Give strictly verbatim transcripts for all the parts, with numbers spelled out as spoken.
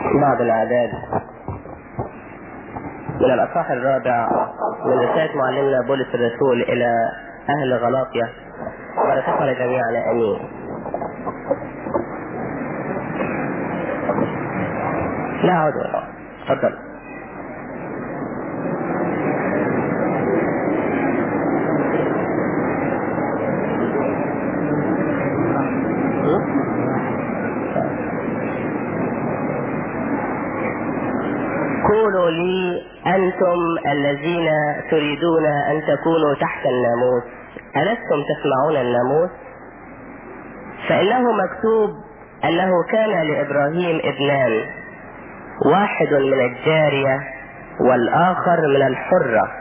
بعض الأعداد من الأصحاح الرابع من رسالة معلمنا بولس الرسول إلى أهل غلاطيا، بركاته لجميعنا آمين. لا أعود ولا تفضل. قولوا لي أنتم الذين تريدون أن تكونوا تحت الناموس، ألستم تسمعون الناموس؟ فإنه مكتوب أنه كان لإبراهيم ابنان، واحد من الجارية والآخر من الحرة،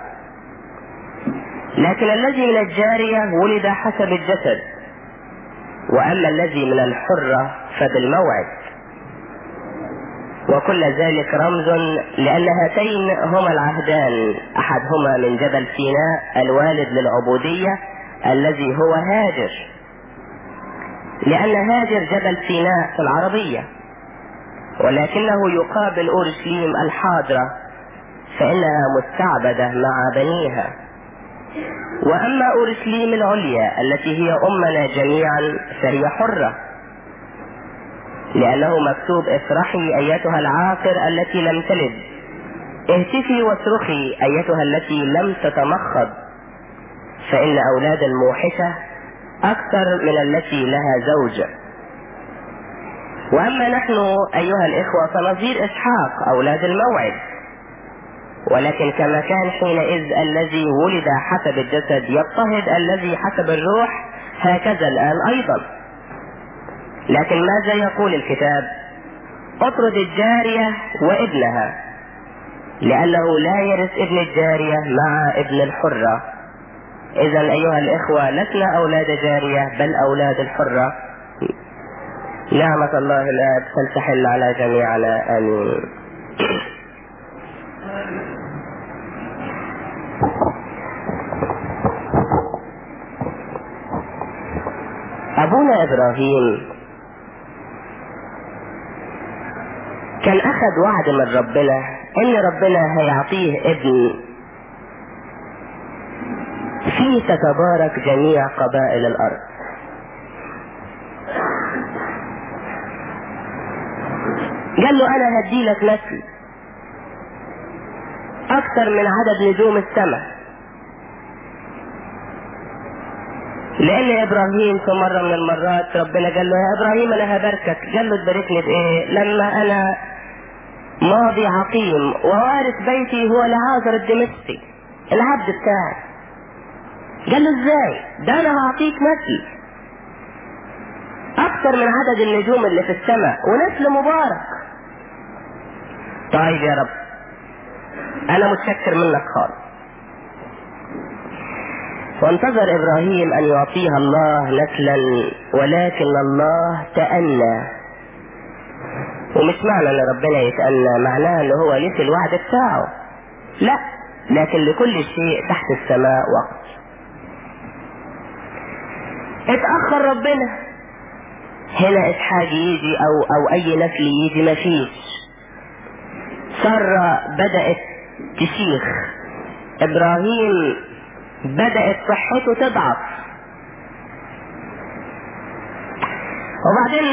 لكن الذي من الجارية ولد حسب الجسد، وأما الذي من الحرة فبالموعد. وكل ذلك رمز لأن هاتين هما العهدان، أحدهما من جبل سيناء الوالد للعبودية الذي هو هاجر، لأن هاجر جبل سيناء في العربية، ولكنه يقابل أورشليم الحاضرة فإنها مستعبدة مع بنيها. وأما أورشليم العليا التي هي أمنا جميعا فهي حرة، لأنه مكتوب افرحي أيتها العاقر التي لم تلد، اهتفي واصرخي أيتها التي لم تتمخض، فإن أولاد الموحشة أكثر من التي لها زوج. وأما نحن أيها الإخوة فنظير إسحاق أولاد الموعد، ولكن كما كان حينئذ الذي ولد حسب الجسد يضطهد الذي حسب الروح، هكذا الآن أيضا. لكن ماذا يقول الكتاب؟ اطرد الجارية وابنها، لأنه لا يرث ابن الجارية مع ابن الحرة. إذا أيها الإخوة لسنا أولاد جارية بل أولاد الحرة. نعمة الله الآب فلتحل على جميعنا آمين. أبونا إبراهيم كان أخذ وعد من ربنا إن ربنا هيعطيه ابن فيه تتبارك جميع قبائل الأرض. قال له أنا هديلك نسل أكثر من عدد نجوم السماء. لأن إبراهيم في مرة من المرات ربنا قال له يا إبراهيم أنا هباركك. قال له تباركني بإيه؟ لما أنا ماضي عقيم ووارث بيتي هو لعازر الدمشقي العبد بتاعي. قال له إزاي؟ ده أنا هعطيك نسل أكثر من عدد النجوم اللي في السماء ونسل مبارك. طيب يا رب أنا متشكر منك خالص. وانتظر إبراهيم أن يعطيها الله نسلا، ولكن الله تأنى. ومش معنى أن ربنا يتأنى معناه أنه هو نسي الوعد بتاعه، لا، لكن لكل شيء تحت السماء وقت. اتأخر ربنا، هنا إسحاق يجي أو, أو أي نسل يجي مفيش. سارة بدأت تشيخ، إبراهيم بدأت صحته تضعف. وبعدين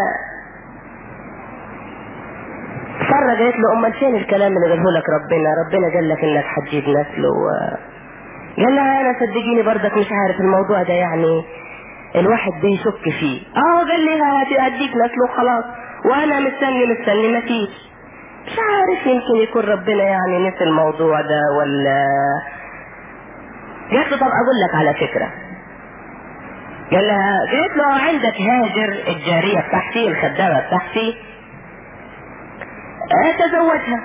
سارة قالت له أمال فين الكلام اللي قاله لك ربنا؟ ربنا قال لك إنك هتجيب نسل. قال لها أنا صدقيني برضك مش عارف الموضوع ده، يعني الواحد بيشك فيه. اه قال لي هديك نسل وخلاص، وأنا مستني مستني مفيش. مش عارف يمكن يكون ربنا يعني نسي الموضوع ده ولا. قالت له طب اقول لك على فكرة. قال لها قالت له عندك هاجر الجارية بتاعتي الخدامة بتاعتي، تزوجها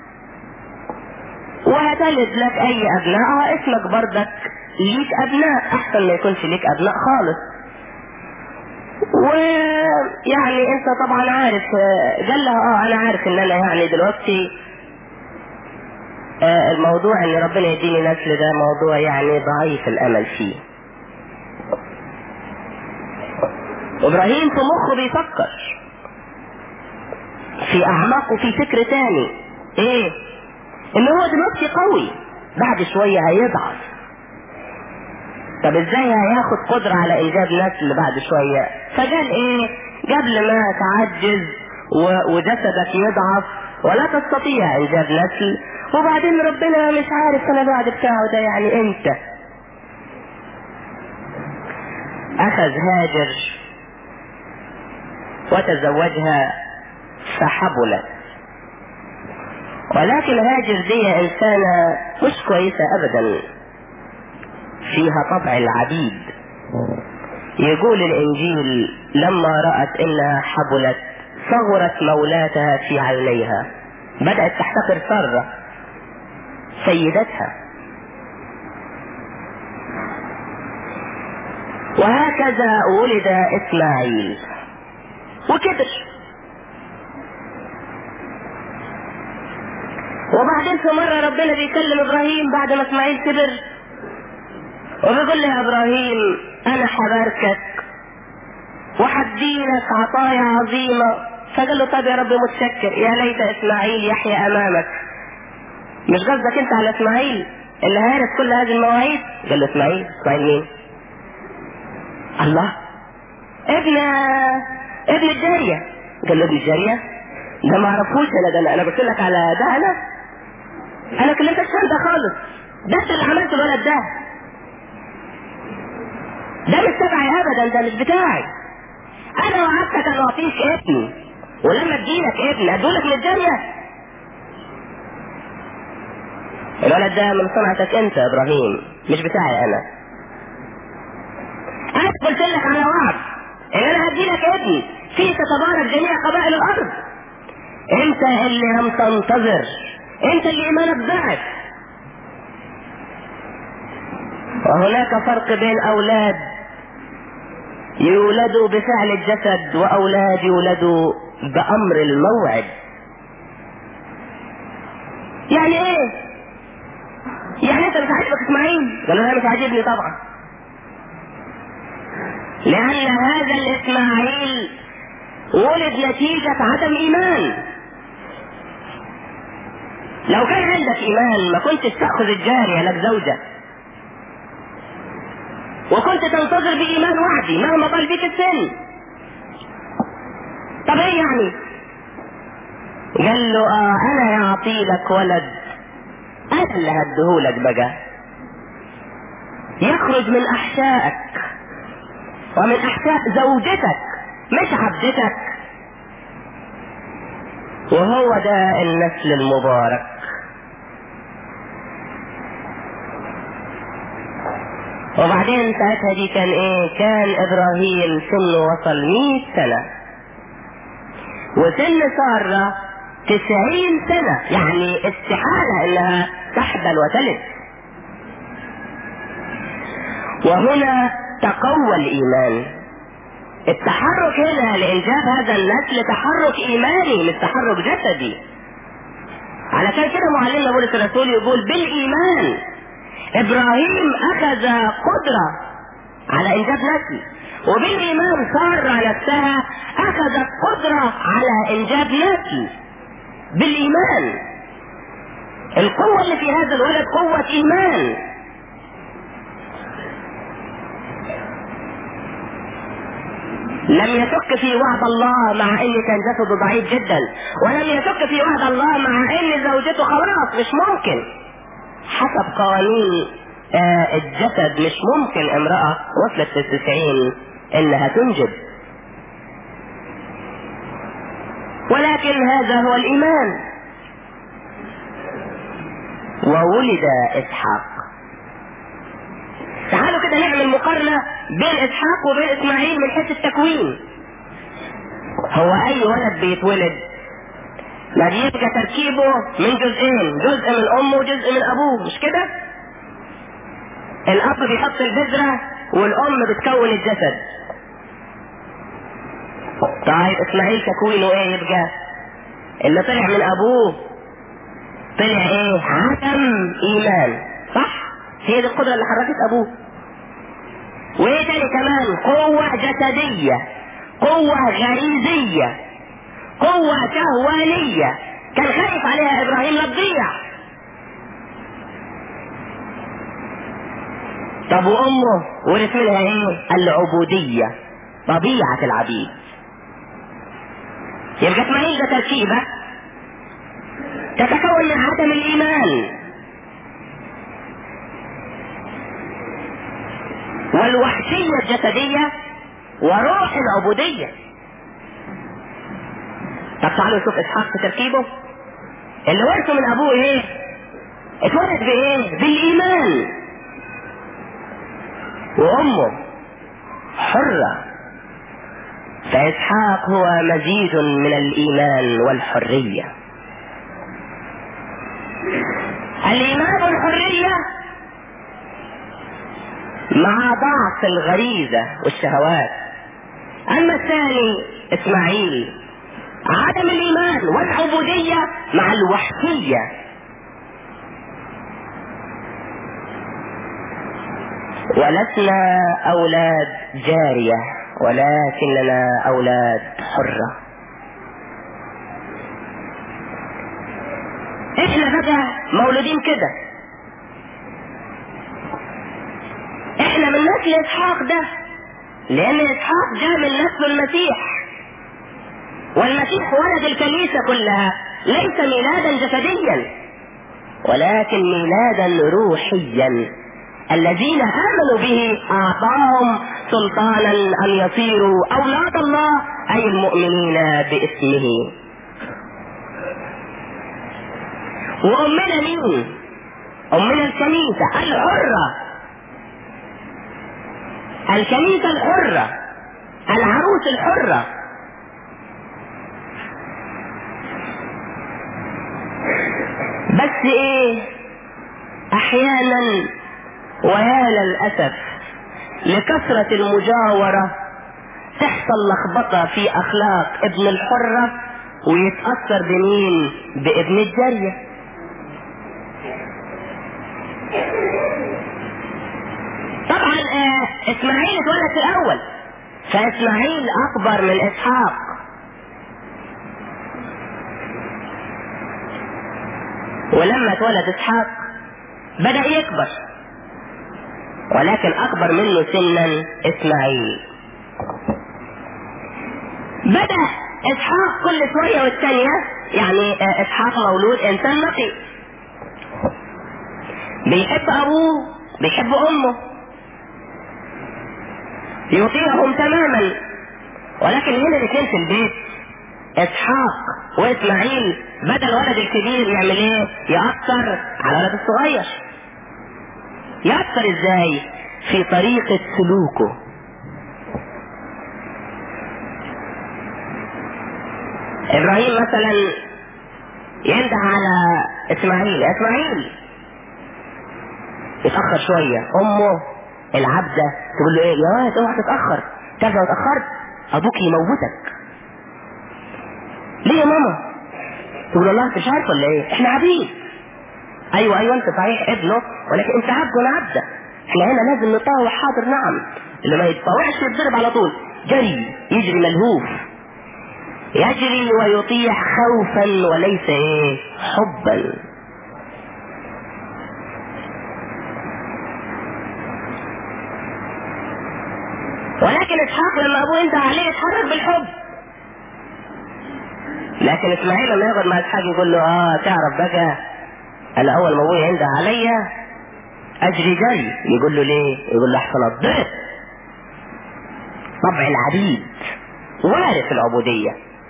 وهتلد لك اي ابناء، اسمك برضك ليك ابناء، احسن ما يكونش ليك ابناء خالص. ويعني انت طبعا عارف. قال لها اه انا عارف ان انا يعني دلوقتي آه الموضوع ان ربنا يديني نسل ده موضوع يعني ضعيف الامل فيه. ابراهيم في مخه بيفكر في اعماقه في فكر تاني، ايه؟ ان هو دلوقتي قوي، بعد شوية هيضعف. طب ازاي هياخد قدرة على انجاب نسل بعد شوية؟ فقال ايه؟ قبل ما تعجز وجسدك يضعف ولا تستطيع انجاب نسل، وبعدين ربنا مش عارف انا بعد بتاعه ده يعني امتى. اخذ هاجر وتزوجها فحبلت، ولكن هاجر دي انسانة مش كويسة ابدا، فيها طبع العبيد. يقول الانجيل لما رأت انها حبلت صغرت مولاتها في عينيها، بدأت تحتقر سارة سيدتها. وهكذا ولد اسماعيل وكبر. وبعدين في مرة ربنا بيكلم ابراهيم بعد ما اسماعيل كبر، وبيقول له يا ابراهيم انا حباركك وحديلك عطايا عظيمة. فقال له طب يا رب متشكر، يا ليت اسماعيل يحيى امامك. مش قصدك انت على اسماعيل اللي هارس كل هذه المواعيد؟ قال له اسماعيل؟ اسماعيل مين؟ الله، ابن ابن الجارية. قال له ابن الجارية؟ ده ما اعرفوش انا، ده انا قلت لك على ده، انا انا كلمتك عن ده خالص، ده انت اللي عملت الولد ده، ده مش تبعي ابدا، ده مش بتاعي. انا وعدتك ان اعطيك ابن، ولما اديلك ابن ادولك من الجارية؟ الولد ده من صنعتك انت يا ابراهيم، مش بتاعي انا. انا قلت لك على وعد ان انا هديلك ابن فيه تتبارك جميع قبائل الارض. انت اللي لم تنتظر، انت اللي ايمانك ضعف. وهناك فرق بين اولاد يولدوا بفعل الجسد واولاد يولدوا بامر الموعد. يعني ايه؟ يعني انت مش عاجبك اسماعيل؟ قال له انا مش عاجبني طبعا، لان هذا الاسماعيل ولد نتيجة عدم ايمان. لو كان عندك ايمان ما كنتش تأخذ الجارية لك زوجة، وكنت تنتظر بايمان وعدي مهما طال بيك السن. طب ايه يعني؟ قال له اه انا يعطي لك ولد، انا اللي هديهولك بقى، يخرج من احشائك ومن احشاء زوجتك مش عبدتك، وهو ده النسل المبارك. وبعدين ساعتها دي كان ايه؟ كان ابراهيم سنه وصل مئة سنة، وسن سارة تسعين سنة، يعني استحالة انها تحبل وتلد. وهنا تقوى الايمان. التحرك هنا لانجاب هذا النسل تحرك ايماني مش تحرك جسدي. علشان كده معلمنا بولس الرسول يقول بالايمان ابراهيم اخذ قدرة على انجاب نسل، وبالايمان سارة نفسها اخذت قدرة على انجاب نسل. بالايمان القوة اللي في هذا الولد قوة ايمان. لم يشك في وعد الله مع ان كان جسده ضعيف جدا، ولم يشك في وعد الله مع ان زوجته خلاص مش ممكن حسب قوانين آه الجسد، مش ممكن امرأة وصلت للتسعين انها تنجب. ولكن هذا هو الايمان. وولد اسحاق. تعالوا كده نعمل مقارنة بين اسحاق وبين اسماعيل من حيث التكوين. هو اي ولد بيتولد ما بيبقى تركيبه من جزئين، جزء من امه وجزء من ابوه، مش كده؟ الاب بيحط البذرة والام بتكون الجسد. طيب اسماعيل تكوينه ايه يبقى؟ اللي طلع من ابوه طلع ايه؟ عدم ايمان، صح؟ هي دي القدرة اللي حركت ابوه. وايه تاني كمان؟ قوة جسدية، قوة غريزية، قوة شهوانية كان خايف عليها ابراهيم لا تضيع. طب وامه ورث منها ايه؟ العبودية، طبيعة العبيد. يبقى اسماعيل ده تركيبة تتكون من عدم الايمان والوحشية الجسدية وروح العبودية. طب تعالوا نشوف اسحاق في تركيبه اللي ورثه من ابوه ايه؟ اتولد بايه؟ بالايمان. وامه حرة، فاسحاق هو مزيد من الايمان والحرية. الايمان والحرية مع ضعف الغريزة والشهوات. اما الثاني اسماعيل عدم الايمان والعبودية مع الوحشية. ولسنا اولاد جارية ولكننا اولاد حرة. احنا بقى مولودين كده، احنا من نسل اسحاق ده، لان اسحاق جاء من نسل المسيح، والمسيح ولد الكنيسة كلها، ليس ميلادا جسديا ولكن ميلادا روحيا. الذين آمنوا به أعطاهم سلطانا أن يصيروا أولاد الله، أي المؤمنين باسمه. وأمنا مين؟ أمنا الكنيسة الحرة، الكنيسة الحرة، العروس الحرة. بس ايه، احيانا ويا للأسف لكثرة المجاورة تحصل لخبطة في اخلاق ابن الحرة ويتأثر بمين؟ بابن الجارية. طبعا اه اسماعيل اتولد في الاول، فاسماعيل اكبر من اسحاق، ولما اتولد اسحاق بدأ يكبر، ولكن اكبر منه سنا اسماعيل. بدأ اسحاق كل شوية والثانية، يعني اسحاق مولود انسان نقي، بيحب ابوه بيحب امه، يطيعهم تماما. ولكن هنا الاثنين في البيت، اسحاق واسماعيل، بدل الولد الكبير يعمل ايه؟ يأثر على الولد الصغير. يأثر ازاي؟ في طريقة سلوكه. ابراهيم مثلا ينده على اسماعيل، اسماعيل يتأخر شوية، امه العبدة تقول له ايه؟ يا واد اوعى تتأخر، تعرف لو اتأخرت ابوك يموتك. ليه يا ماما؟ تقول الله انت مش عارف ولا ايه؟ احنا عبيد. ايوه ايوه انت صحيح ابنه، ولكن انت عبد وانا عبده. احنا هنا لازم نطاوع. حاضر نعم. اللي ما يتطاوعش يتضرب على طول. جري يجري ملهوف، يجري ويطيع خوفا وليس ايه؟ حبا. ولكن اسحاق لما ابوه ينده عليه يتحرك بالحب. لكن اسماعيل لما يقعد مع اسحاق يقول له اه تعرف بقى انا اول ما ابويا ينده عليا اجري جري. يقول له ليه؟ يقول له احسن الضيف. طبع العبيد وارث العبودية.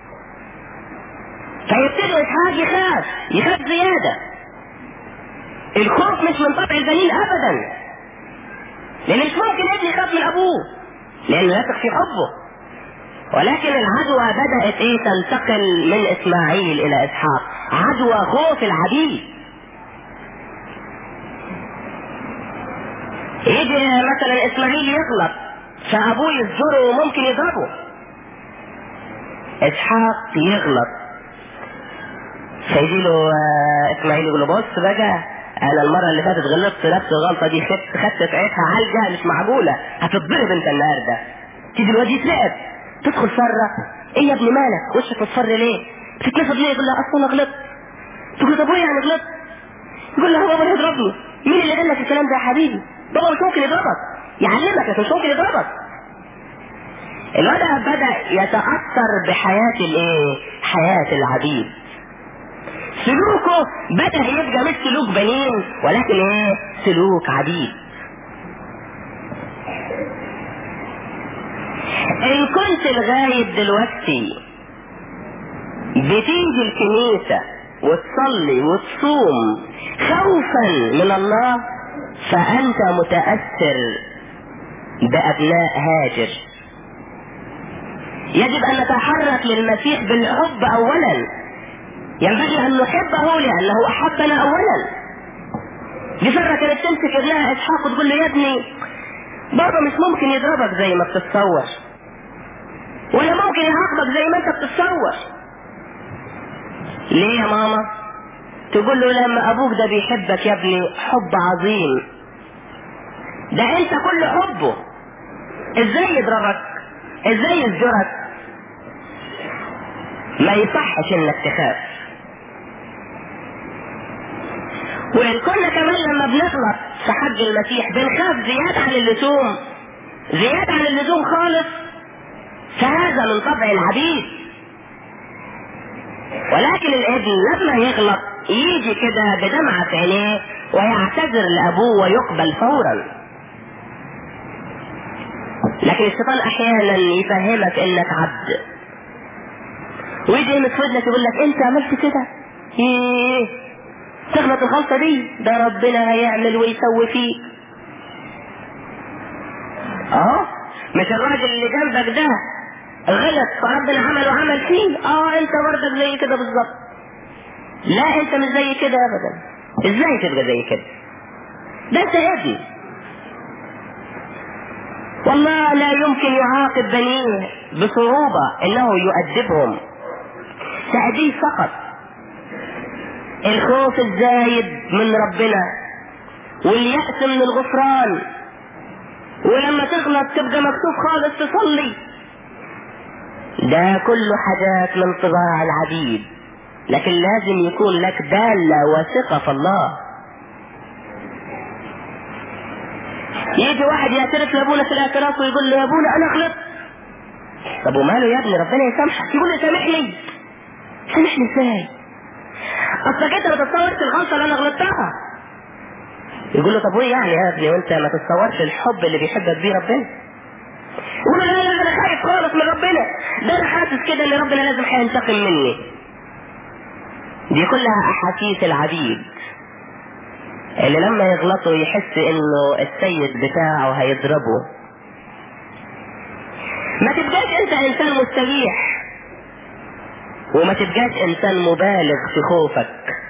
فيبتدي اسحاق يخاف يخاف زيادة. الخوف مش من طبع البنين ابدا، لان مش ممكن ابني يخاف من ابوه لانه يثق في حبه. ولكن العدوى بدأت ايه؟ تنتقل من اسماعيل الى اسحاق، عدوى خوف العبيد. يجي مثلا اسماعيل يغلط فابوه يزجره وممكن يضربه. اسحاق يغلط فيجي له اسماعيل يقول له بص بقى انا المره اللي فاتت غلطت نفس الغلطه دي، خدت خدت ساعتها علقه مش معقوله، هتتضرب انت النهارده. تيجي الواد يترعب، تدخل سره ايه يا ابني مالك وشك مصفر ليه؟ بتتنفض ليه؟ يقول لها اصل انا غلطت. تقول طب ايه يعني غلطت؟ يقول لها بابا يضربني. مين اللي قال لك الكلام ده يا حبيبي؟ بابا مش ممكن يضربك، يعلمك لكن مش ممكن يضربك. الولد بدأ يتأثر بحياة الايه؟ حياة العبيد. سلوكه بدأ يبقى مش سلوك بنين ولكن ايه؟ سلوك عبيد. ان كنت لغاية دلوقتي بتيجي الكنيسة وتصلي وتصوم خوفا من الله فأنت متأثر بأبناء هاجر. يجب أن نتحرك للمسيح بالحب أولا، ينبغي أن نحبه لأنه أحبنا أولا. دي فرة كانت تمسك ابنها إسحاق وتقول له يا ابني بابا مش ممكن يضربك زي ما بتتصور، ولا ممكن يعاقبك زي ما انت بتتصور. ليه يا ماما؟ تقول له لما ابوك ده بيحبك يا ابني حب عظيم، ده انت كل حبه، ازاي يضربك؟ ازاي يزجرك؟ ما يصحش انك تخاف. وان كنا كمان لما بنغلط في حق المسيح بنخاف زيادة عن اللزوم، زيادة عن اللزوم خالص، فهذا من طبع العبيد. ولكن الابن لما يغلط يجي كده بدمعة في عينيه ويعتذر لابوه ويقبل فورا. لكن الشيطان احيانا يفهمك انك عبد، ويجي يمسك ودنك يقول لك انت عملت كده، ايه تغلط الغلطة دي، ده ربنا هيعمل ويسوي فيك. اه مش الراجل اللي جنبك ده غلط فربنا عمل وعمل فيه، اه انت برضك زي كده بالظبط. لا انت مش زي كده ابدا. ازاي تبقى زي كده؟ ده انت ابن. والله لا يمكن يعاقب بنيه بصعوبة، انه يؤدبهم تأديب فقط. الخوف الزايد من ربنا واليأس من الغفران، ولما تغلط تبقى مكتوب خالص تصلي، ده كله حاجات من طباع العبيد. لكن لازم يكون لك دالة وثقة في الله. يجي واحد يعترف لابونا في الاعتراف ويقول له يا ابونا انا غلطت. طب وماله يا ابني ربنا يسامحك. يقول له سامحني. سامحني ازاي؟ اصلك انت ما تتصورش الغلطة اللي انا غلطتها. يقول له طب وايه يعني يا ابني وانت ما تتصورش الحب اللي بيحبك بيه ربنا؟ يقول له لا لا انا خايف خالص من ربنا، ده انا حاسس كده ان ربنا لازم هينتقم مني. دي كلها احاسيس العبيد اللي لما يغلطوا يحس انه السيد بتاعه هيضربه. ما تبقاش انت انسان مستريح، وما تبقاش انسان مبالغ في خوفك.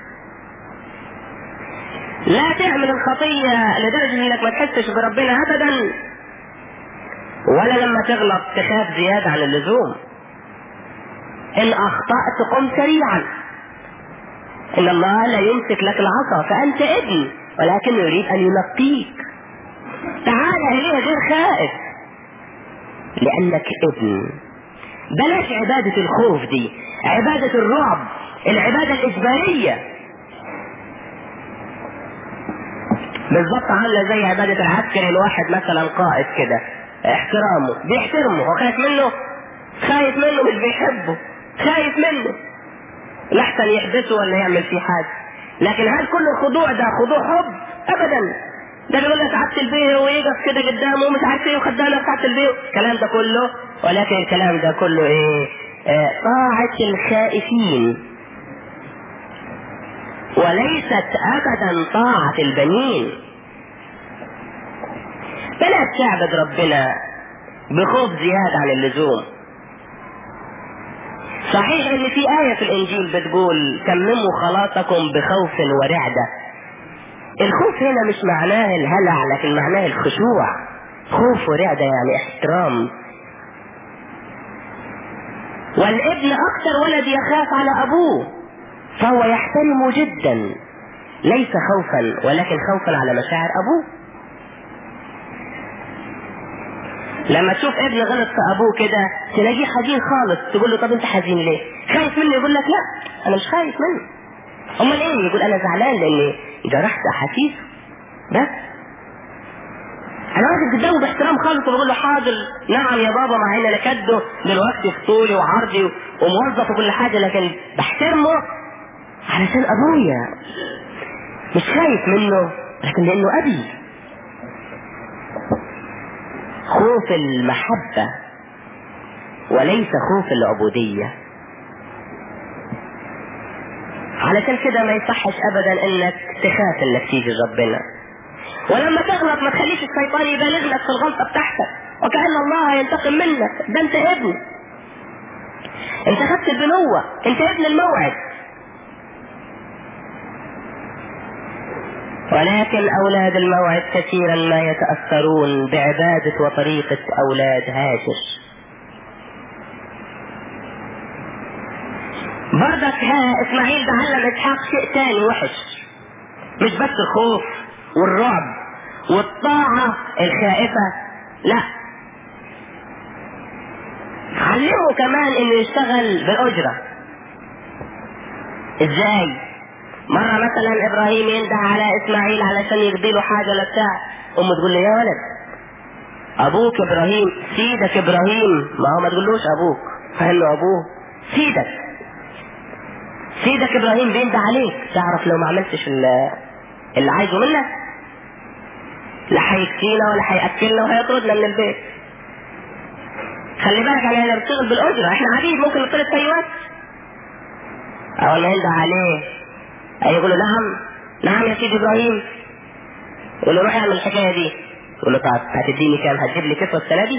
لا تعمل الخطية لدرجة انك ما تحسش بربنا ابدا، ولا لما تغلط تخاف زيادة عن اللزوم. ان اخطأت قم سريعا، ان الله لا يمسك لك العصا فانت ابن، ولكن يريد ان ينقيك. تعال اليه غير خائف لانك ابن. بلاش عبادة الخوف دي، عبادة الرعب، العبادة الاجبارية. بالضبط عامله زي عبادة العسكري. الواحد مثلا قائد كده احترامه، بيحترمه وخايف منه، خايف منه مش بيحبه، خايف منه لحسن يحبسه ولا يعمل فيه حاجة. لكن هل كل الخضوع ده خضوع حب؟ ابدا. ده بيقول لك سعادة البيه ويقف كده قدامه ومش عارف ايه وخدامه سعادة البيه، الكلام ده كله. ولكن الكلام ده كله ايه؟ آه طاعة الخائفين، وليست ابدا طاعة البنين. بلا تعبد ربنا بخوف زيادة عن اللزوم. صحيح ان في آية في الانجيل بتقول تمموا خلاصكم بخوف ورعدة. الخوف هنا مش معناه الهلع، لكن معناه الخشوع. خوف ورعدة يعني احترام. والابن اكثر ولد يخاف على ابوه، فهو يحترمه جدا، ليس خوفا ولكن خوفا على مشاعر ابوه. لما تشوف ابن غلط في ابوه كده تلاقيه حزين خالص، تقول له طب انت حزين ليه؟ خايف منه؟ يقول لك لا انا مش خايف منه. امال ايه؟ يقول انا زعلان لاني جرحت احاسيسه. بس انا واقف قدامه باحترام خالص وبقول له حاضر نعم يا بابا، مع ان انا كده دلوقتي في طولي وعرضي وموظف وكل حاجه، لكن بحترمه علشان ابويا، مش خايف منه لكن لانه ابي. خوف المحبه وليس خوف العبوديه. علشان كده ما يصحش ابدا انك تخاف انك تيجي ربنا، ولما تغلط ما تخليش الشيطان يبالغ لك في الغلطه بتاعتك وكأن الله ينتقم منك. ده انت ابن، انت خدت البنوه، انت ابن الموعد. ولكن اولاد الموعد كثيرا ما يتأثرون بعبادة وطريقة اولاد هاجر. برضك ها اسماعيل ده علم اسحاق شيء تاني وحش، مش بس الخوف والرعب والطاعة الخائفة، لا، علمه كمان انه يشتغل بالاجرة. ازاي؟ مرة مثلا ابراهيم ينده على اسماعيل علشان يقضي له حاجة ولا بتاع، امه تقول له يا ولد ابوك ابراهيم، سيدك ابراهيم، ما هو ما تقولوش ابوك، قال له ابوه سيدك، سيدك ابراهيم بينده عليك. تعرف لو ما عملتش اللي عايزه منك لا هيكفينا ولا هياكلنا وهيطردنا من البيت. خلي بالك انا بنشتغل بالاجره، احنا عبيد ممكن نطرد في اي وقت. اول ما ينده عليه يقول له نعم نعم يا سيدي ابراهيم، يقول له روح اعمل الحكايه دي، يقول له طب هتديني كام؟ هتجيب لي كسوه السنه دي؟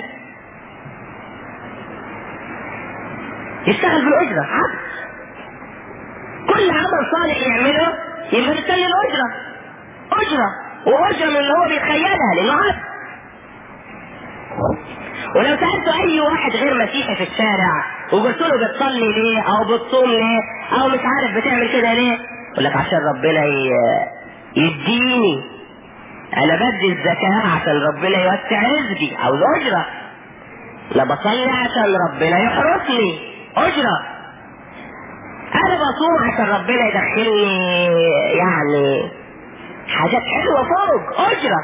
يشتغل بالاجره، عبد. كل عمل صالح يعمله يبقى يستنى الاجره، اجره واجره من اللي هو بيتخيلها لانه عبد. ولو سألت اي واحد غير مسيحي في الشارع وقلت له بتصلي ليه او بتصوم ليه او مش عارف بتعمل كده ليه، يقول لك عشان ربنا يديني، انا بدي الزكاة عشان ربنا يوسع رزقي، عاوز اجرة. لا بصلي عشان ربنا يحرسني، اجرة. انا بصوم عشان ربنا يدخلني يعني حاجات حلوة فوق، اجرة.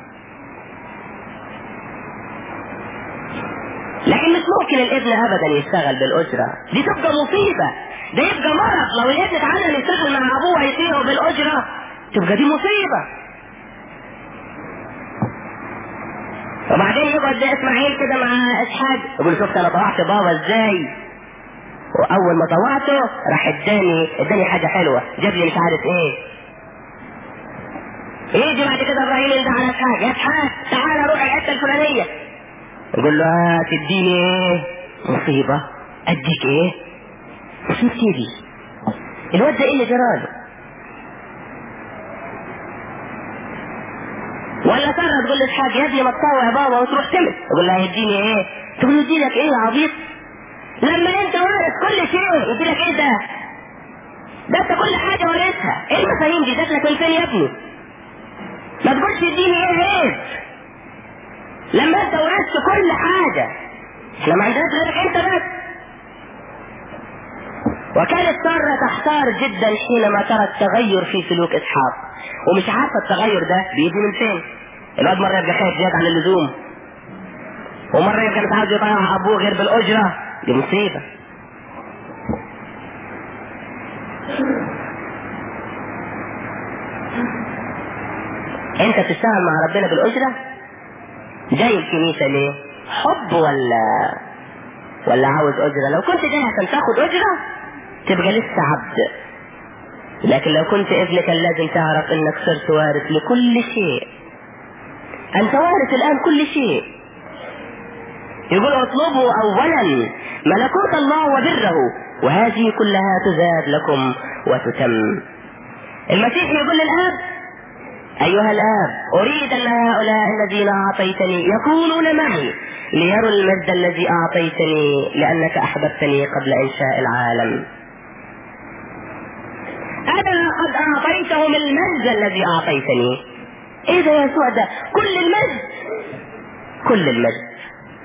لكن مش ممكن الابن ابدا يشتغل بالاجرة، دي تبقى مصيبة، ده يبقى مرض. لو الابن اتعلم يشتغل مع ابوه هيطيعه بالاجرة تبقى دي مصيبة. وبعدين يقعد ده اسماعيل كده مع اسحاق يقول شفت انا طوعت بابا ازاي، واول ما طوعته راح اداني اداني حاجة حلوة، جاب لي مش عارف ايه. يجي بعد كده ابراهيم ينده على اسحاق، يا اسحاق تعالى روح الحتة الفلانية، يقول له اه تديني ايه؟ مصيبة. اديك ايه؟ مصيبتي دي. الواد ده ايه اللي جراله؟ ولا سارة تقول لاسحاق يا ابني ما تطوع يا بابا وتروح تمت، يقول لها يديني ايه؟ تقول له يديلك ايه يا عبيط؟ لما انت وارث كل شيء يديلك ايه ده؟ ده انت كل حاجة وارثها، ايه المفاهيم دي؟ جات لك من فين يا ابني؟ ما تقولش يديني ايه عيب لما انت ورثت كل حاجة، احنا ما عندناش غيرك انت بس. وكانت سارة تحتار جدا حينما ترى التغير في سلوك اسحاق، ومش عارفة التغير ده بيجي من فين. الواد مرة يبقى خايف زيادة عن اللزوم، ومرة يبقى مش عاوز يطيع ابوه غير بالاجرة، دي مصيبة. انت بتشتغل مع ربنا بالاجرة؟ جاي الكنيسة ليه؟ حب ولا ولا عاوز اجرة؟ لو كنت جاي عشان تاخد اجرة تبقى لسه عبد، لكن لو كنت ابن كان لازم تعرف انك صرت وارث لكل شيء. انت وارث الان كل شيء. يقول اطلبوا اولا ملكوت الله وبره وهذه كلها تزاد لكم وتتم. المسيح يقول للاب ايها الاب اريد ان هؤلاء الذين اعطيتني يكونون معي ليروا المجد الذي اعطيتني لانك احببتني قبل انشاء العالم. انا قد اعطيتهم المجد الذي اعطيتني. ايه ده يا يسوع؟ ده كل المجد، كل المجد.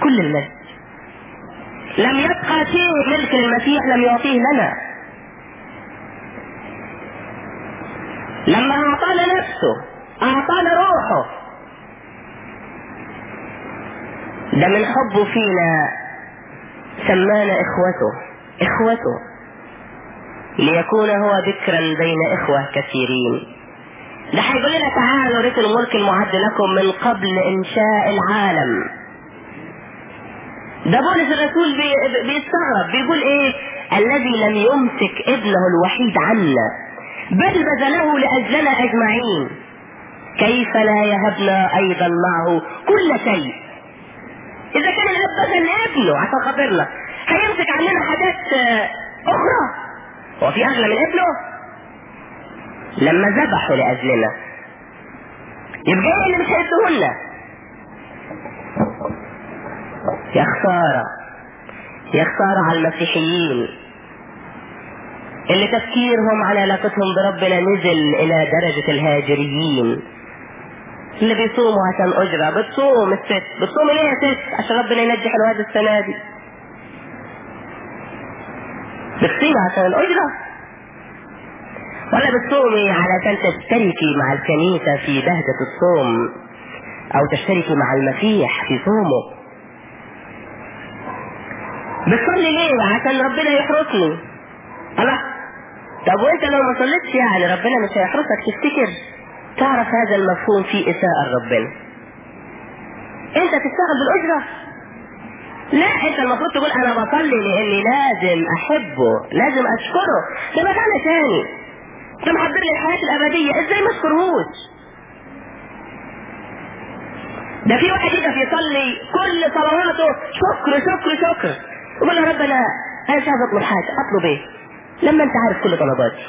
كل المجد. لم يبقى شيء ملك المسيح لم يعطيه لنا. لما اعطانا نفسه اعطانا روحه، ده من حبه فينا سمانا اخوته اخوته ليكون هو ذكرا بين اخوة كثيرين. ده هيقول لنا تعالوا ريت الملك المعد لكم من قبل انشاء العالم. ده بولس الرسول بي بيستغرب بيقول ايه؟ الذي لم يمسك ابنه الوحيد عنا بل بذله لاجلنا اجمعين كيف لا يهبنا ايضا معه كل شيء. اذا كان الاب بذل ابنه عشان خاطرنا هيمسك عننا حاجات اخرى؟ هو في اغلى من ابنه؟ لما ذبحوا لاجلنا يبقى ايه اللي مش هيديهولنا؟ يا خسارة يا خسارة على المسيحيين اللي تفكيرهم على علاقتهم بربنا نزل الى درجة الهاجريين اللي بيصوموا عشان اجرة. بتصوم الست بتصوم ليه يا ست؟ عشان ربنا ينجح الواد السنة دي. بتصومي عشان الاجرة ولا بتصومي علشان تشتركي مع الكنيسة في بهجة الصوم او تشتركي مع المسيح في صومه؟ بتصلي ليه؟ عشان ربنا يحرسني. الله، طب وانت لو ما صليتش يعني ربنا مش هيحرسك؟ تفتكر تعرف هذا المفهوم فيه اساءة لربنا؟ انت تشتغل بالاجرة؟ لا، انت المفروض تقول انا بصلي لاني لازم احبه لازم اشكره. ده مكانه تاني، ده محضر لي الحياة الابدية، ازاي ما اشكرهوش؟ ده في واحد يقف يصلي كل صلواته شكر شكر شكر، يقول له ربنا انا مش عايز اطلب حاجه، اطلب ايه لما انت عارف كل طلباتي؟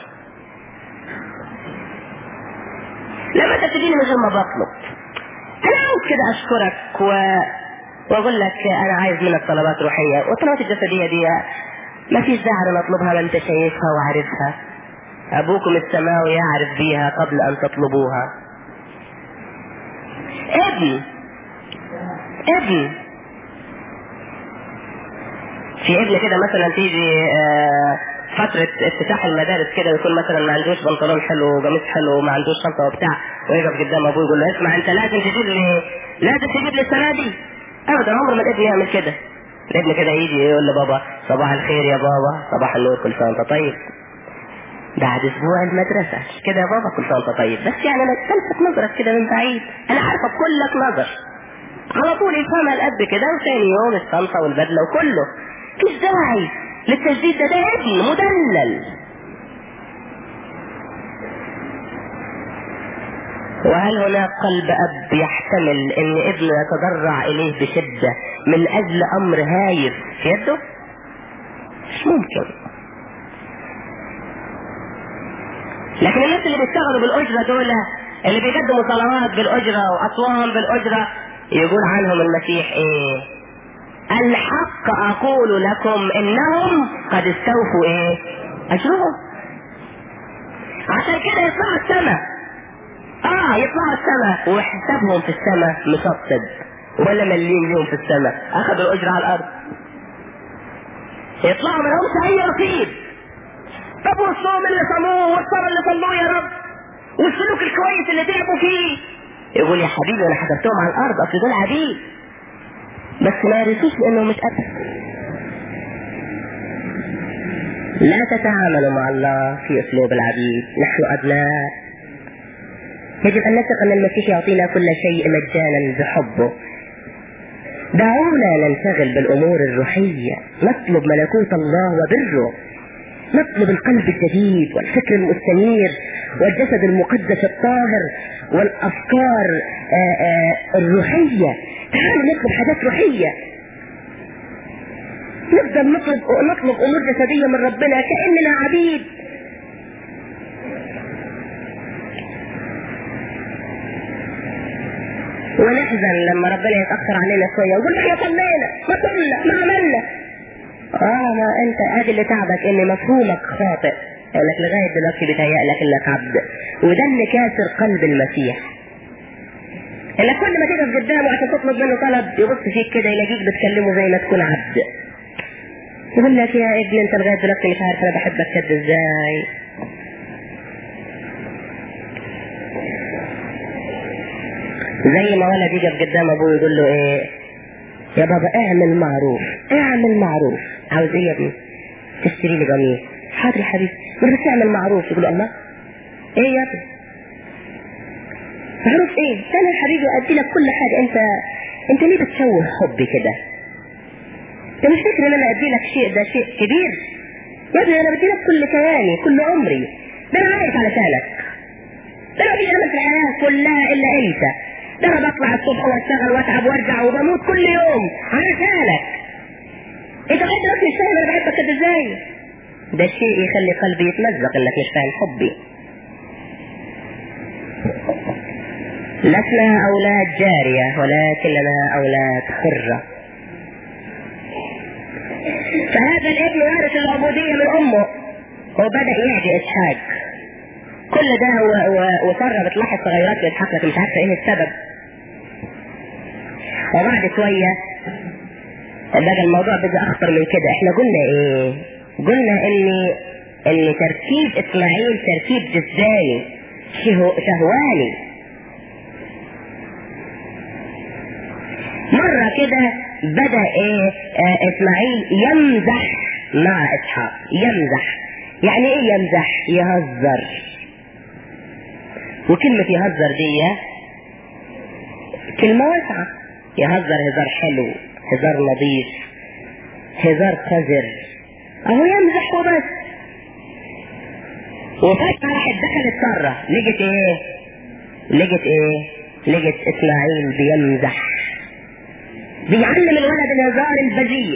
لما انت تجيني من غير ما بطلب انا عايز كده اشكرك و... واقول لك انا عايز منك طلبات روحيه، والطلبات الجسديه دي ما فيش داعي نطلبها، ما انت شايفها وعارفها. ابوكم السماوي يعرف بيها قبل ان تطلبوها. ابن ابن في ابن كده مثلا تيجي آه فترة افتتاح المدارس كده يكون مثلا ما عندوش بنطلون حلو وقميص حلو وما عندوش شنطة وبتاع، ويقف قدام ابوه يقول له اسمع انت لازم تجيب لي لازم تجيب لي السنة دي. ابدا، عمر ما الابن يعمل كده. الابن كده يجي يقول لبابا صباح الخير يا بابا، صباح النور، كل سنة وانت طيب. بعد اسبوع المدرسة كده يا بابا كل سنة وانت طيب، بس يعني انا تلفت نظرك كده من بعيد، انا عارفة كلك نظر، على طول يفهمها الاب كده، وثاني يوم الشنطة والبدلة وكله. مفيش داعي للتجديد، ده ده ابن مدلل. وهل هناك قلب اب يحتمل ان ابنه يتضرع اليه بشدة من اجل امر هايف في يده؟ مش ممكن. لكن الناس اللي بيشتغلوا بالاجرة دول اللي بيقدموا صلوات بالاجرة واصوام بالاجرة يقول عنهم المسيح ايه؟ الحق اقول لكم انهم قد استوفوا ايه؟ اجرهم. عشان كده يطلعوا السماء، اه يطلعوا السماء وحسابهم في السماء مشطب، ولا مليين ليهم في السماء اخذوا الاجر على الارض، يطلعوا ما لهمش اي رصيد. طب والصوم اللي صاموه والصبر اللي صلوه يا رب والسلوك الكويس اللي تعبوا فيه، يقول يا حبيبي انا حسبتهم على الارض، اصل دول عبيد بس ما يرثوش لانه مش قتل. لا تتعاملوا مع الله في اسلوب العبيد، نحن ابناء. يجب ان نثق ان المسيح يعطينا كل شيء مجانا بحبه. دعونا ننشغل بالامور الروحيه، نطلب ملكوت الله وبره، نطلب القلب الجديد والفكر المستنير والجسد المقدس الطاهر والافكار آآ آآ الروحيه. تعالوا نطلب حاجات روحيه، نفضل نطلب نطلب امور جسديه من ربنا كاننا عبيد. ونحزن لما ربنا يتاخر علينا شويه ونقول احنا صلينا ما صلنا ما عملنا. اه ما انت ادي اللي تعبك ان مفهومك خاطئ، انك لغايه دلوقتي بيتهيألك انك عبد، وده اللي كاسر قلب المسيح. انك كل ما تقف قدامه عشان تطلب منه طلب يبص فيك كده يلاقيك بتكلمه زي ما تكون عبد. يقول لك يا ابني انت لغايه دلوقتي مش عارف انا بحبك كده ازاي. زي ما ولد يقف قدام ابوه يقول له ايه يا بابا اعمل معروف اعمل معروف. عاوز ايه يا ابني؟ تشتري لي قميص. حاضر يا حبيبي. بس اعمل معروف. يقول الله ايه يا ابني معروف ايه؟ انا يا حبيبي ادي لك كل حاجه. انت انت ليه بتشوه حبي كده؟ انت مش فاكر ان انا ادي لك شيء ده شيء كبير يا ابني؟ انا بدي لك كل كياني كل عمري. ده انا عايش علشانك. ده انا مفيش امل في الحياه كلها الا انت. ده انا بطلع الصبح واشتغل واتعب وارجع وبموت كل يوم علشانك. انت لغايه دلوقتي مش فاهم انا بحبك كده ازاي؟ ده شيء يخلي قلبي يتمزق انك مش فاهم حبي. لسنا اولاد جاريه ولكننا اولاد حره. فهذا الابن وارث العبوديه من امه وبدا يعدي اسحاق. كل ده وساره بتلاحظ تغيرات في اسحاق لكن مش عارفه ايه السبب. وبعد شويه بقى الموضوع بقى اخطر من كده. احنا قلنا ايه؟ قلنا ان ان تركيب اسماعيل تركيب جسداني شهواني. مرة كده بدأ ايه آه اسماعيل يمزح مع اسحاق. يمزح يعني ايه يمزح؟ يهزر. وكلمة يهزر دي كلمة واسعة. يهزر هزار حلو هزار نظيف هزار قذر. اهو يمزح وبس. وفجأة راحت دخلت سارة لقت ايه؟ لقت ايه؟ لقت اسماعيل بيمزح بيعلم الولد الهزار البذيء.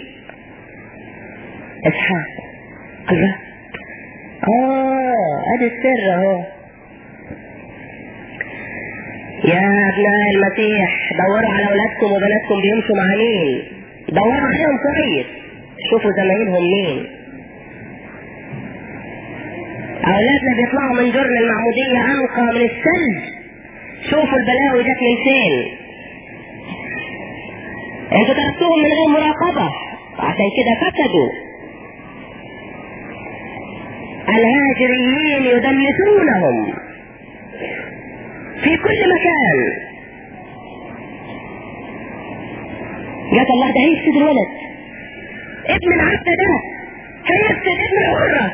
اسحاق الله اه ادي السر اهو. يا ابناء المسيح دوروا على اولادكم وبناتكم بيمشوا مع مين. دوروا عليهم كويس. شوفوا زمايلهم مين. اولادنا بيطلعوا من جرن المعمودية انقى من الثلج. شوفوا البلاوي جت من فين. انتوا تركتوهم من غير مراقبة عشان كده فسدوا. الهاجريين يدنسونهم في كل مكان. جات الله ده هيفسد الولد. ابن العبد ده هيفسد ابن الحرة.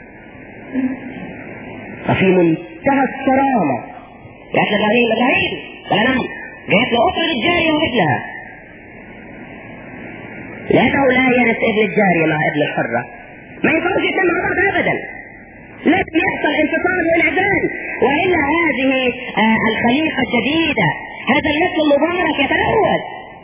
وفي منتهى الصرامة جات لابراهيم ابراهيم ولا نعم جات له اخرى للجارية وابنها. لأنه لا يرث ابن الجارية مع ابن الحرة. ما ينفعش يتم مع بعض ابدا. لازم يحصل انفصال وانعزال والا هذه آه الخليقة الجديدة هذا النسل المبارك يتلوث.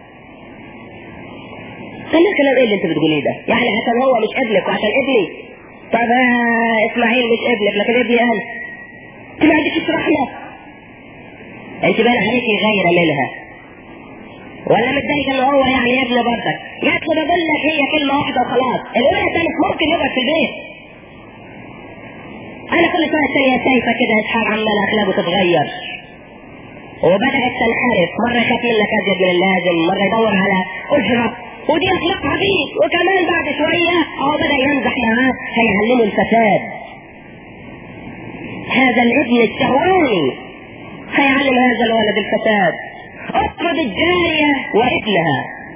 قال لك الكلام ايه اللي انت بتقوليه ده؟ يعني عشان هو مش ابنك وعشان ابني. طب آه اسماعيل مش ابنك لكن ابني انا. انت ما عندكش رحمة. انت باين عليكي غير منها. ولا متضايق ان هو يعني ابن برضك. جات له بقول لك هي كلمه واحده وخلاص. الولد ده مش ممكن يقعد في البيت. انا كل سنه الثانيه شايفه كده اسحاق عمال اخلاقه تتغير وبدات تنحرف. مره يخاف منك ازيد من اللازم مره يدور على اجره ودي اخلاق عبيد. وكمان بعد شويه اهو بدا يمزح معاه هيعلمه الفساد. هذا الابن الشهواني هيعلم هذا الولد الفساد. اطرد الجارية وابنها.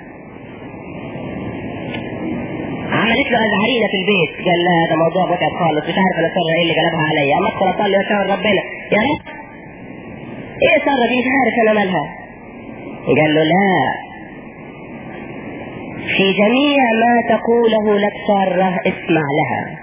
عملت له ازعرينة في البيت. قال لا ده موضوع متعب خالص مش عارف انا سارة ايه اللي قلبها عليا. اما ادخل اصلي واشاور ربنا يا رب ايه سارة دي مش عارف انا مالها. قال له لا في جميع ما تقوله لك سارة اسمع لها.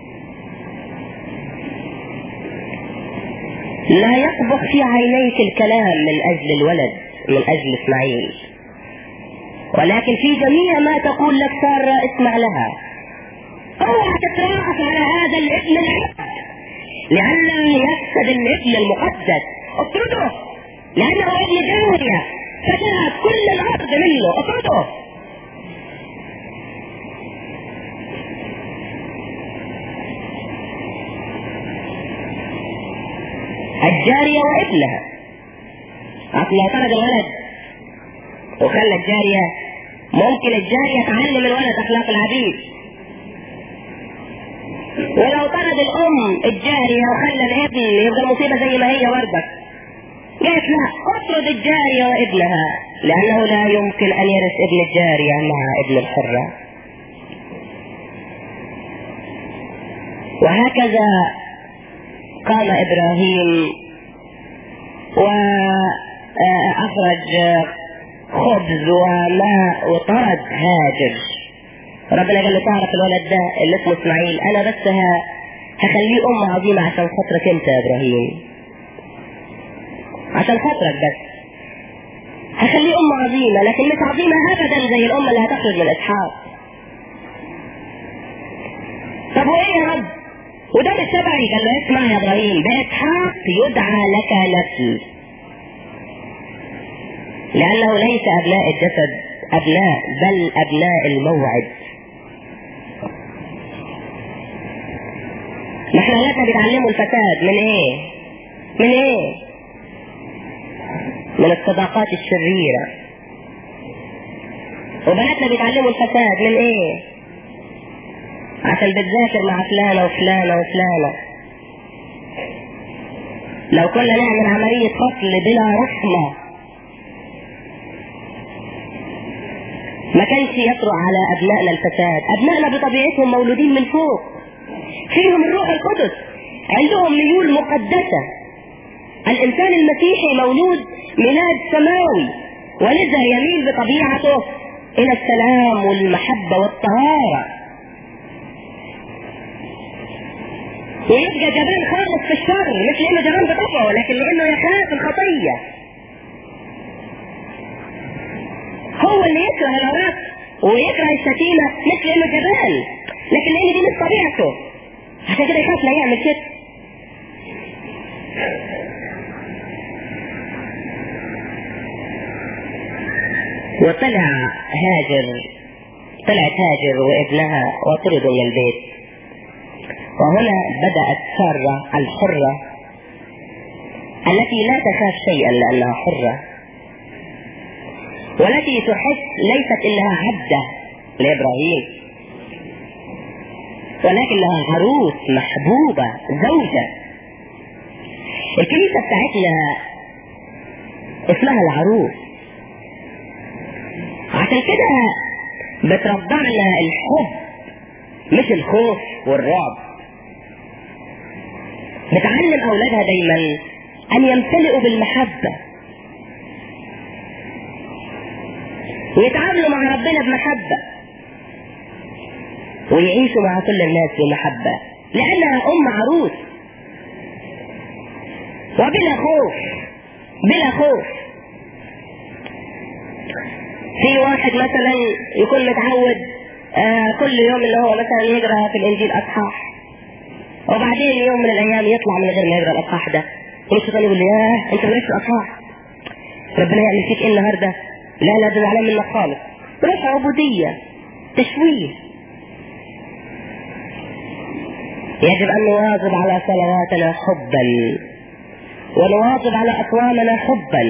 لا يطبخ في عينيك الكلام من اجل الولد من اجل اسماعيل ولكن في جميع ما تقول لك سارة اسمع لها. اوعى تتراءف على هذا الابن العبد لئلا يفسد الابن المقدس. اطرده لانه ابن جارية فساد كل الارض منه. اطرده. الجارية وابنها اصل لو طرد الولد وخلى الجارية ممكن الجارية تعلم الولد اخلاق العبيد، ولو طرد الام الجارية وخلى الابن يبقى المصيبة زي ما هي وردك. قالت لا، اطرد الجارية وابنها، لانه لا يمكن ان يرث ابن الجارية مع ابن الحرة. وهكذا قام ابراهيم واخرج خبز وماء وطرد هاجر. ربنا قال له تعرف الولد ده اللي اسمه اسماعيل انا بس هخليه ام عظيمة عشان خاطرك انت يا ابراهيم، عشان خاطرك بس هخليه ام عظيمة، لكن مش عظيمة ابدا زي الام اللي هتخرج من اسحاق. طب وايه يا رب؟ وده مش تبعي. قال له اسمع يا ابراهيم، باسحاق يدعى لك نسل، لانه ليس ابناء الجسد ابناء بل ابناء الموعد. نحن اولادنا بيتعلموا الفساد من ايه؟ من ايه؟ من الصداقات الشريرة. وبناتنا بيتعلموا الفساد من ايه؟ عشان بتذاكر مع فلانة وفلانة وفلانة. لو كنا نعمل عملية فصل بلا رحمة ما كانش يطرأ على ابنائنا الفساد. ابنائنا بطبيعتهم مولودين من فوق، فيهم الروح القدس، عندهم ميول مقدسة. الانسان المسيحي مولود ميلاد سماوي، ولذا يميل بطبيعته الى السلام والمحبة والطهارة، ويبقى جبان خالص في الشر، مش لانه جبان بطبعه لكن لانه يخاف الخطية. هو اللي يكره العراق ويكره الشتيمة مش لانه جبان لكن لان دي مش طبيعته، عشان كده يخاف لا يعمل كده. وطلع هاجر طلعت هاجر وابنها وطردوا من البيت. وهنا بدأت سارة الحرة التي لا تخاف شيئا لأنها حرة، والتي تحس ليست إنها عبدة لإبراهيم ولكنها عروس محبوبة زوجة. الكنيسة بتاعتنا اسمها العروس، عشان كده بترضعنا الحب مش الخوف والرعب. بتعلم أولادها دايما أن يمتلئوا بالمحبة ويتعاملوا مع ربنا بمحبة ويعيشوا مع كل الناس بمحبة، لأنها أم عروس وبلا خوف بلا خوف. في واحد مثلا يكون متعود آه كل يوم اللي هو مثلا يقرأ في الإنجيل أصحاح، وبعدين يوم من الأيام يطلع من غير ما يقرأ الأصحاح ده، والشيطان يقول له ياه أنت مالكش الأصحاح، ربنا يعمل فيك إيه النهارده؟ لا لا ده زعلان منك خالص. روح عبودية، تشويه. يجب أن نواظب على صلواتنا حبا، ونواظب على أصوامنا حبا،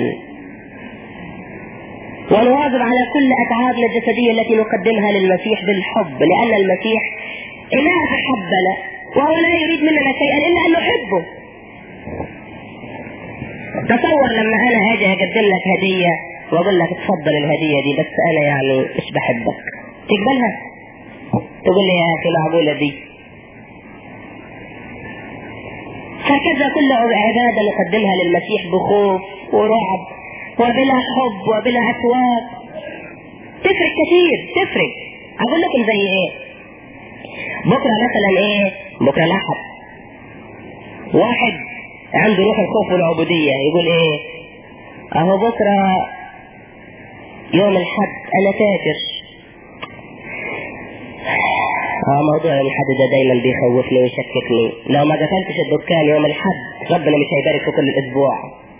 ونواظب على كل أتعابنا الجسدية التي نقدمها للمسيح بالحب، لأن المسيح إله أحبنا وهو لا يريد مننا شيئا إلا أن نحبه. تصور لما أنا أجي أقدم لك هدية وأقول لك اتفضل الهدية دي، بس أنا يعني مش بحبك، تقبلها؟ تقول لي يا أخي معقولة دي؟ هكذا كل عبادة نقدمها للمسيح بخوف ورعب وبلا حب وبلا أسواق تفرق كثير، تفرق. أقول لكم زي إيه؟ بكرة مثلا إيه؟ بكرة الأحد، واحد عنده روح الخوف والعبودية يقول إيه؟ أهو بكرة يوم الحد أنا تاجر. اه موضوع يوم الحد ده دايما بيخوفني ويشككني، لو ما قفلتش الدكان يوم الحد ربنا مش هيبارك في كل الاسبوع.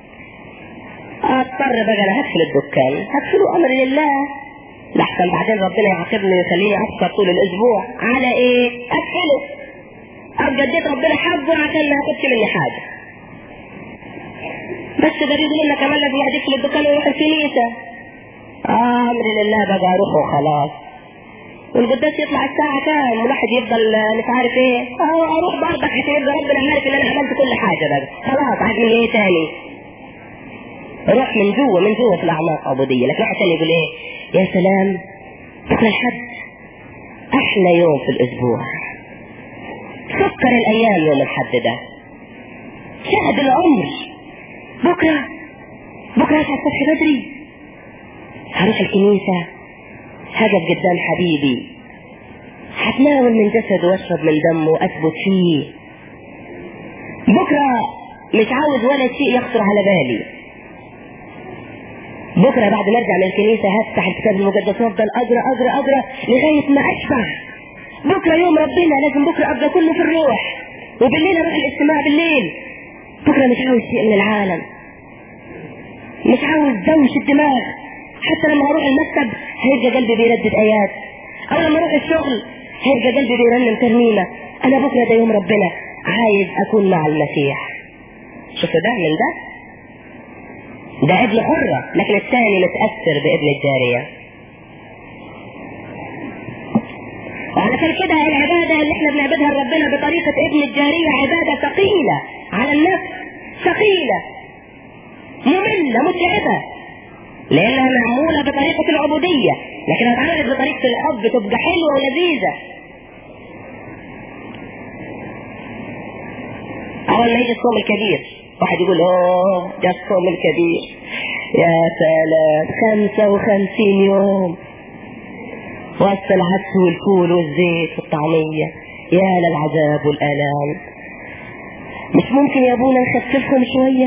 اضطر بقى انا هقفل الدكان، هقفله امر لله لحسن بعدين ربنا يعاقبني ويخليني افطر طول الاسبوع. على ايه؟ اقفله، ابقى اديت ربنا حظه عشان ما ياخدش مني حاجه. بس ده بيقول لنا كمان لازم يحدث في الدكان ويروح الكنيسة. آه أمر لله بقى أروح وخلاص. والقداس يطلع الساعة كام والواحد يفضل مش عارف ايه، اه اروح برضك عشان يبقى ربنا عارف ان انا عملت كل حاجة بقى خلاص. عايز من ايه تاني؟ روح من جوه من جوه في الاعماق عبودية. لكن واحد تاني يقول ايه؟ يا سلام بكرة الحد احلى يوم في الاسبوع، فكر الايام يوم الحد ده، شهد العمر. بكرة بكرة هصحى الصبح بدري، هروح الكنيسة، هقف قدام حبيبي، هتناول من جسد واشرب من دمه واثبت فيه. بكرة مش عاوز ولا شيء يخطر على بالي. بكرة بعد ما ارجع من الكنيسة هفتح الكتاب المقدس وافضل اقرا اقرا اقرا لغاية ما اشبع. بكرة يوم ربنا، لازم بكرة ابقى كله في الروح، وبالليل اروح الاجتماع بالليل. بكرة مش عاوز شيء من العالم، مش عاوز دوش الدماغ. حتى لما اروح المكتب هيبقى قلبي بيردد ايات، او لما اروح الشغل هيبقى قلبي بيرنم ترنيمة. انا بكرة ده يوم ربنا، عايز اكون مع المسيح. شوفوا ده من ده ده ابن حرة، لكن الثاني متأثر بابن الجارية. وعلشان كده العبادة اللي احنا بنعبدها لربنا بطريقة ابن الجارية عبادة ثقيلة على النفس، ثقيلة مملة متعبة، لانها معمولة بطريقة العبودية، لكن هتعمل بطريقة الحب تبقى حلوة ولذيذة. اول ما يجي الصوم الكبير واحد يقول اوه ده الصوم الكبير، يا سلام خمسة وخمسين يوم وسط العدس والفول والزيت والطعمية، يا للعذاب والآلام. مش ممكن يا ابونا نخففهم شوية؟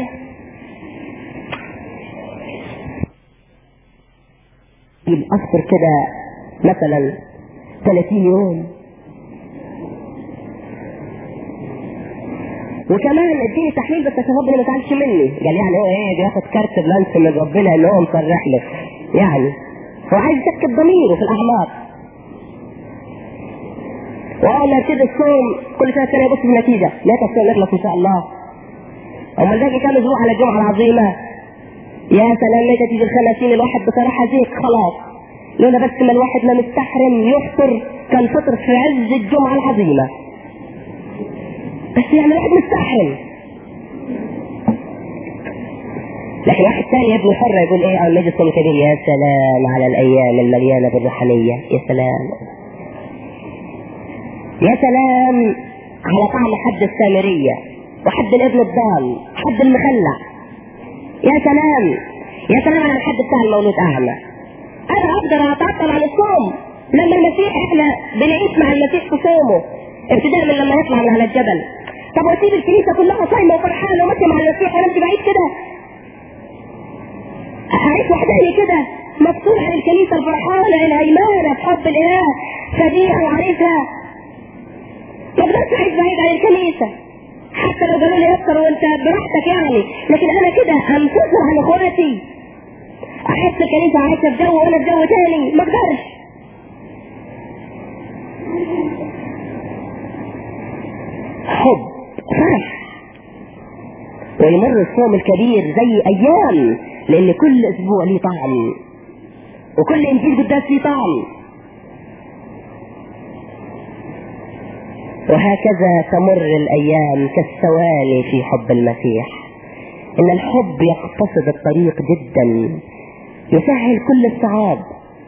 يبقى كده مثلا ثلاثين يوم. وكمان اديني تحليل بس عشان ربنا ما يزعلش مني. قال يعني هو ايه بياخد كارت بلانس من ربنا ان هو مصرح له، يعني هو عايز يسكت ضميره في الاعماق. واول ما يبتدي الصوم كل سنه سنه يبص في النتيجه، متى الصوم يخلص ان شاء الله؟ امال باقي كام اسبوع على الجمعه العظيمه؟ يا سلام متى تيجي الخمسين؟ الواحد بصراحه زيك خلاص، لولا بس ما الواحد ما مستحرم يفطر كان فطر في عز الجمعه العظيمه، بس يعني واحد مستحرم. لكن واحد ثاني ابن حرة يقول ايه او المجلس الكبير، يا سلام على الايام المليانة بالروحانية، يا سلام يا سلام على طعم حد السامرية وحد الابن الضال حد المخلع، يا سلام يا سلام على الحد بتاع المولود اعمى. انا اقدر اتعطل عن الصوم لما المسيح احنا بنعيش مع المسيح في صومه ابتداء من لما يطلع من على الجبل. طب واسيب الكنيسه كلها صايمه وفرحانه وماشيه مع المسيح ونمشي بعيد كده؟ اعيش وحداني كده مفصول عن الكنيسه الفرحانه الهيمانه في حب الاله فديها وعريسها؟ ما اقدرش اعيش بعيد عن الكنيسه حتى لو قالوا لي اكتر وانت براحتك يعني، لكن انا كده انفصل عن اخواتي، احس الكنيسه عايشه في جو وانا في جو تاني، ما اقدرش. حب فرح، ويمر الصوم الكبير زي ايام، لان كل اسبوع ليه طعم وكل انجيل قداس ليه طعم. وهكذا تمر الايام كالثواني في حب المسيح. ان الحب يقتصد الطريق جدا، يسهل كل الصعاب.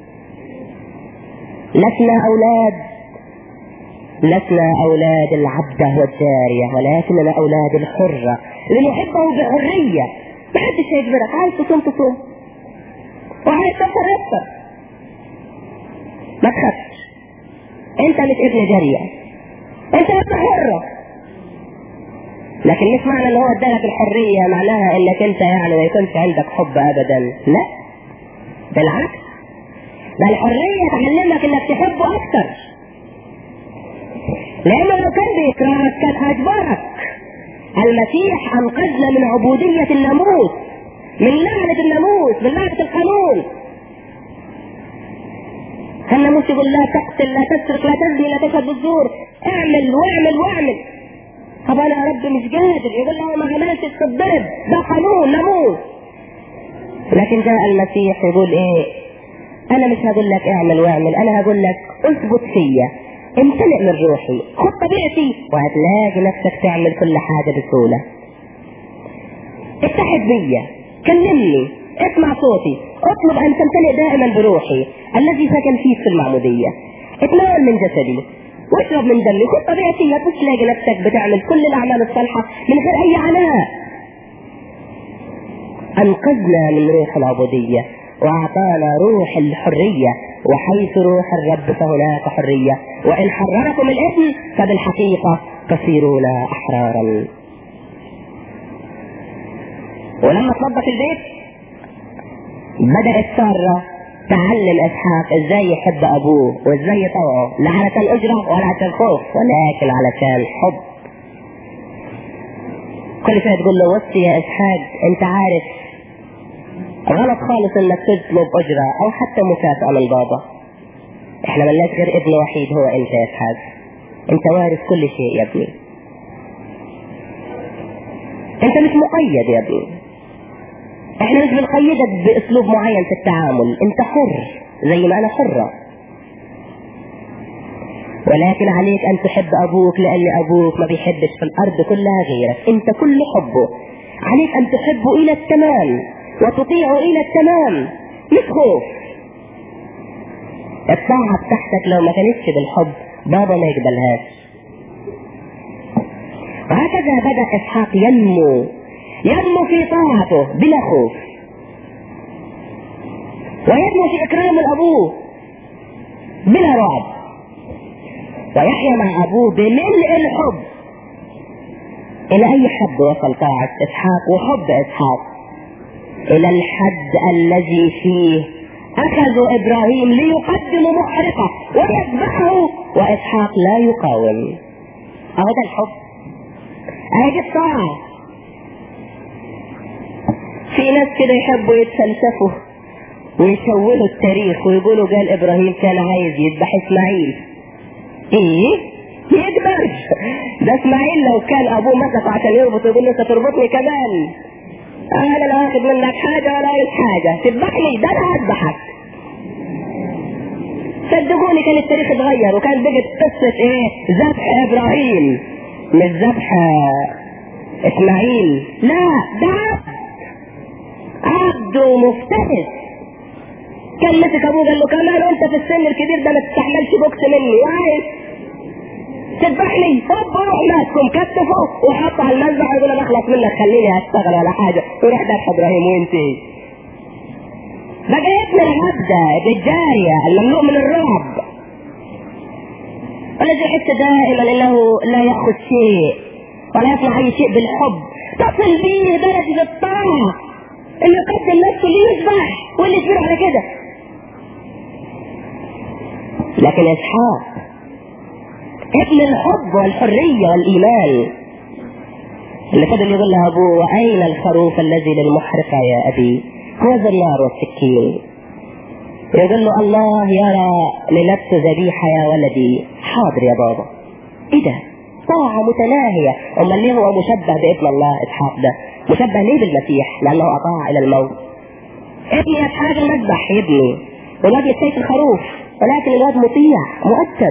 لسنا اولاد لسنا اولاد العبدة والجارية، ولكننا اولاد الحرة اللي نحبه بحرية. ما حدش هيجبرك، عايز تصوم تصوم وعايز تفطر افطر، ما تخافش، انت مش ابن جارية، انت ابن حرة. لكن مش معنى ان هو ادالك الحرية معناها انك انت يعني ما يكونش عندك حب ابدا، لا بالعكس، ده الحرية تعلمك انك تحبه اكتر، لانه لو كان بيكرهك كان اجبرك. المسيح انقذنا من عبودية الناموس، من لعنة الناموس، من لعنة القانون. الناموس يقول لا تقتل لا تسرق لا تزني لا تشهد بالزور، اعمل واعمل واعمل. طب انا يا رب مش قادر، يقول له ما عملتش تتضرب، ده قانون ناموس. لكن جاء المسيح يقول ايه؟ انا مش هقول لك اعمل واعمل، انا هقول لك اثبت فيا، امتلئ من روحي، خد طبيعتي وهتلاقي نفسك تعمل كل حاجة بسهولة. اتحد بيا، كلمني، اسمع صوتي، اطلب ان تمتلئ دائما بروحي الذي سكن فيك في المعمودية، اتناول من جسدي واشرب من دمي، خد طبيعتي، هتلاقي نفسك بتعمل كل الاعمال الصالحة من غير اي عناء. انقذنا من روح العبودية واعطانا روح الحرية، وحيث روح الرب فهناك حرية، وان حرركم الابن فبالحقيقة تصيرون احرارا. ولما تنظف البيت بدأت سارة تعلم اسحاق ازاي يحب ابوه وازاي يطوعه، لا علشان اجرة ولا علشان خوف، ولكن علشان حب. كل شوية تقول له بص يا اسحاق، انت عارف غلط خالص انك تطلب اجرة او حتى مكافأة من بابا، احنا ملناش غير ابن وحيد هو انت يا اسحاق، انت وارث كل شيء يا ابني، انت مش مقيد يا ابني، احنا مش بنقيدك باسلوب معين في التعامل، انت حر زي ما انا حرة، ولكن عليك ان تحب ابوك لان ابوك ما بيحبش في الارض كلها غيرك، انت كل حبه، عليك ان تحبه الى التمام وتطيعه الى التمام، مش خوف. الطاعة بتاعتك لو ما كانتش بالحب بابا ما يقبلهاش. وهكذا بدأ اسحاق ينمو ينمو في طاعته بلا خوف، وينمو في اكرام الابوه بلا رعب، ويحيا مع ابوه بملء الحب. الى اي حد وصل طاعة اسحاق وحب اسحاق؟ الى الحد الذي فيه اخذوا ابراهيم ليقدموا محرقة ويذبحه واسحاق لا يقاوم. اهو ده الحب، اهي الطاعة. في ناس كده يحبوا يتفلسفوا ويشوهوا التاريخ ويقولوا قال ابراهيم كان عايز يذبح اسماعيل. ايه يقدر ده اسماعيل لو كان ابوه مسكه عشان يربط يقول له انت تربطني كمان، انا لا واخد منك حاجه ولا عايز حاجه، تذبحني ده انا هذبحك. صدقوني كان التاريخ اتغير وكان بقت قصه ايه؟ ذبح ابراهيم مش ذبح اسماعيل، لا ده عبد ومفترس. كان مسك ابوه قال له كمان وانت في السن الكبير ده ما تستحملش بوكس مني وعايز تذبحني، هوب روح ماسكم كتفه وحطه على المذبح ويقول انا اخلص منك خليني اشتغل ولا حاجه، ويروح ذبح ابراهيم وينتهي. بقى ابن العبده بالجاريه المملوء من الرعب الذي يحس دائما انه لا ياخذ شيء ولا يصنع اي شيء بالحب، تصل به درجه الطاعه انه يقدم نفسه اللي يذبح واللي يصبر على كده. لكن اسحاق ابن الحب والحريه والايمان اللي فضل يقول له ابوه واين الخروف الذي للمحرقه يا ابي؟ هو ذا النار والسكين. يقول له الله يرى لنفسه ذبيحه يا ولدي. حاضر يا بابا. ايه ده؟ طاعه متناهيه. امال ليه هو مشبه بابن الله اسحاق ده؟ مشبه ليه بالمسيح؟ لانه اطاع الى الموت. ابني اسحاق المذبح يبني والواد يستيق الخروف، ولكن الواد مطيع مؤدب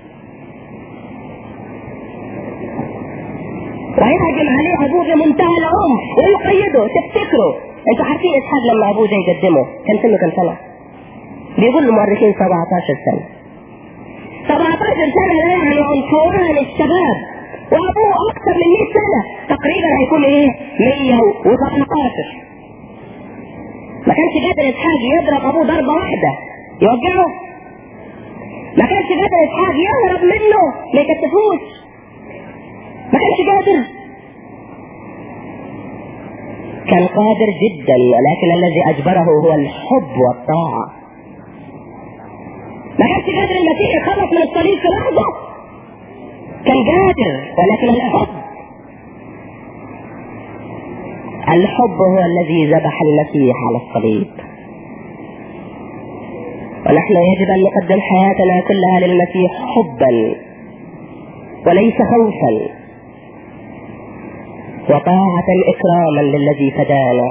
ويهجم عليه ابوه بمنتهى العنف ويقيده. تفتكروا انتوا عارفين اسحاق لما ابوه جاي يقدمه كان سنه كم سنه؟ بيقول المؤرخين سبعتاشر سنه. سبعتاشر سنه ده يعني عنفوان الشباب، وابوه اكثر من مئة سنه تقريبا هيكون ايه؟ مئة وسبعتاشر. ما كانش قادر اسحاق يضرب ابوه ضربه واحده يوجعه، ما كانش قادر اسحاق يهرب منه ما يكتفوش، ما كانش قادر. كان قادر جدا، ولكن الذي اجبره هو الحب والطاعه. ما كانش قادر المسيح يخلص من الصليب في لحظه، كان قادر، ولكن الحب الحب هو الذي ذبح المسيح على الصليب. ونحن يجب ان نقدم حياتنا كلها للمسيح حبا وليس خوفا. وطاعة إكراما للذي فدانا.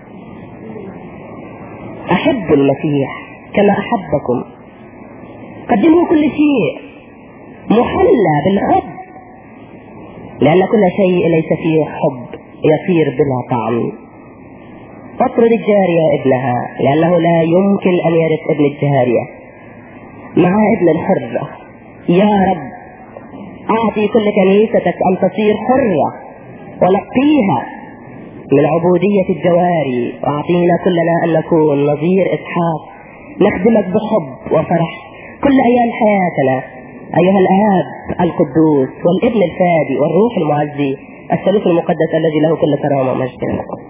أحب المسيح كما أحبكم، قدموا كل شيء محلى بالحب، لأن كل شيء ليس فيه حب يصير بلا طعم. اطرد الجارية ابنها، لأنه لا يمكن أن يرث ابن الجارية مع ابن الحرة. يا رب أعطي كل كنيستك أن تصير حرة، ونقيها من عبودية الجواري، وأعطينا كلنا أن نكون نظير إسحاق، نخدمك بحب وفرح كل أيام حياتنا أيها الآب القدوس والابن الفادي والروح المعزي الثالوث المقدس الذي له كل كرامة ومجد.